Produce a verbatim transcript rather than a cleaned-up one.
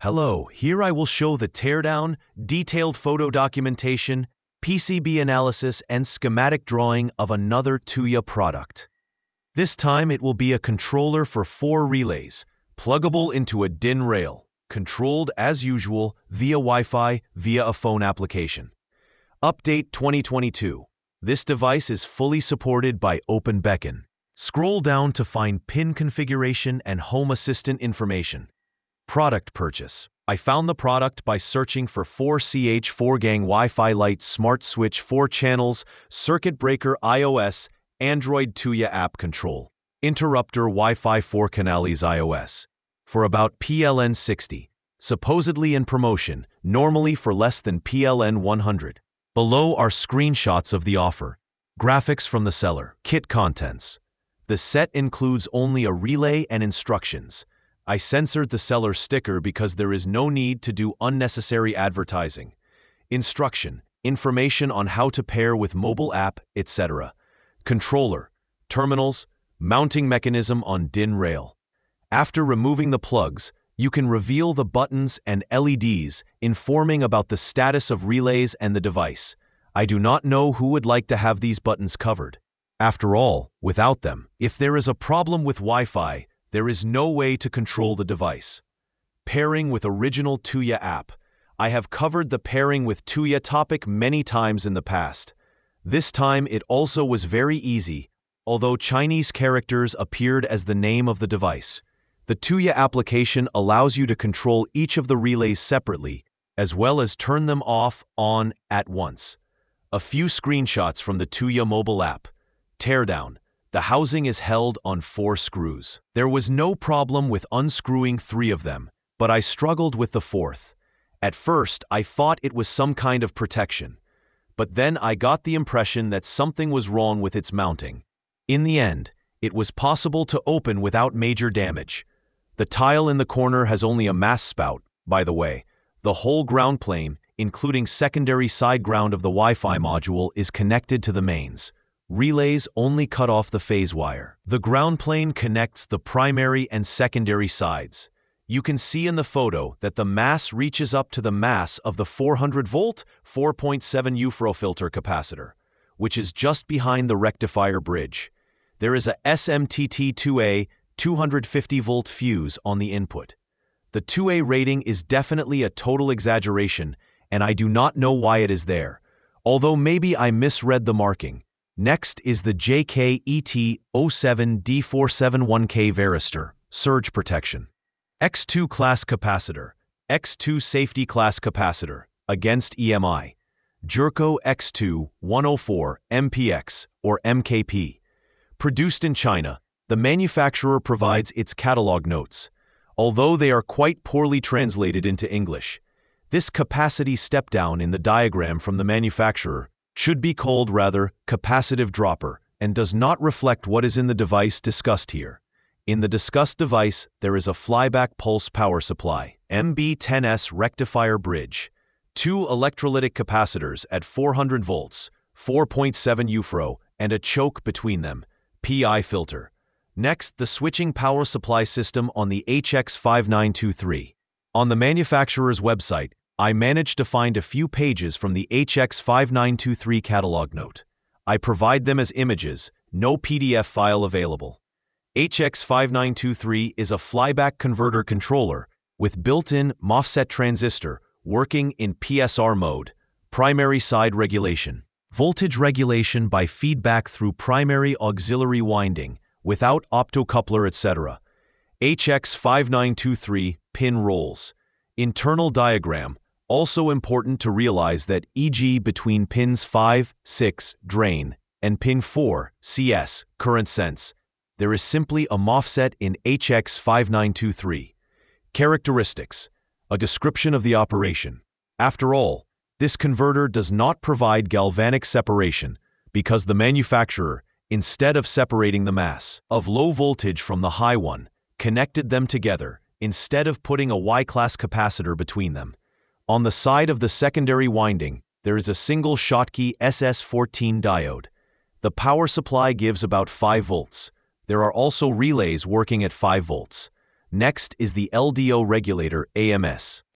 Hello, here I will show the teardown, detailed photo documentation, P C B analysis, and schematic drawing of another Tuya product. This time it will be a controller for four relays, pluggable into a D I N rail, controlled as usual via Wi-Fi via a phone application. Update twenty twenty-two. This device is fully supported by OpenBeacon. Scroll down to find pin configuration and home assistant information. Product purchase. I found the product by searching for four C H four gang Wi-Fi Lite Smart Switch four channels, Circuit Breaker iOS, Android Tuya App Control, Interrupter Wi-Fi four Canales iOS, for about P L N sixty, supposedly in promotion, normally for less than P L N one hundred. Below are screenshots of the offer. Graphics from the seller. Kit contents. The set includes only a relay and instructions. I censored the seller's sticker because there is no need to do unnecessary advertising. Instruction, information on how to pair with mobile app, et cetera. Controller, terminals, mounting mechanism on D I N rail. After removing the plugs, you can reveal the buttons and L E Ds, informing about the status of relays and the device. I do not know who would like to have these buttons covered. After all, without them, if there is a problem with Wi-Fi, there is no way to control the device. Pairing with original Tuya app. I have covered the pairing with Tuya topic many times in the past. This time it also was very easy, although Chinese characters appeared as the name of the device. The Tuya application allows you to control each of the relays separately, as well as turn them off, on, at once. A few screenshots from the Tuya mobile app. Teardown. The housing is held on four screws. There was no problem with unscrewing three of them, but I struggled with the fourth. At first, I thought it was some kind of protection, but then I got the impression that something was wrong with its mounting. In the end, it was possible to open without major damage. The tile in the corner has only a mass spout, by the way. The whole ground plane, including secondary side ground of the Wi-Fi module, is connected to the mains. Relays only cut off the phase wire. The ground plane connects the primary and secondary sides. You can see in the photo that the mass reaches up to the mass of the four hundred volt, four point seven U F R O filter capacitor, which is just behind the rectifier bridge. There is a S M T T two A two hundred fifty volt fuse on the input. The two A rating is definitely a total exaggeration, and I do not know why it is there, although maybe I misread the marking. Next is the J K E T zero seven D four seven one K varistor, surge protection. X two class capacitor, X two safety class capacitor, against E M I. Jerco X two one oh four M P X, or M K P. Produced in China, the manufacturer provides its catalog notes, although they are quite poorly translated into English. This capacity step-down in the diagram from the manufacturer should be called rather capacitive dropper and does not reflect what is in the device discussed here. In the discussed device, there is a flyback pulse power supply, M B ten S rectifier bridge, two electrolytic capacitors at four hundred volts, four point seven U F R O, and a choke between them, P I filter. Next, the switching power supply system on the H X five nine two three. On the manufacturer's website, I managed to find a few pages from the H X five nine two three catalog note. I provide them as images, no P D F file available. H X five nine two three is a flyback converter controller with built-in MOSFET transistor working in P S R mode, primary side regulation, voltage regulation by feedback through primary auxiliary winding, without optocoupler et cetera. H X five nine two three pin rolls. Internal diagram. Also important to realize that for example between pins five, six, drain, and pin four, C S, current sense, there is simply a MOSFET in H X five nine two three. Characteristics. A description of the operation. After all, this converter does not provide galvanic separation because the manufacturer, instead of separating the mass of low voltage from the high one, connected them together instead of putting a Y-class capacitor between them. On the side of the secondary winding, there is a single Schottky S S fourteen diode. The power supply gives about five volts. There are also relays working at five volts. Next is the L D O regulator A M S.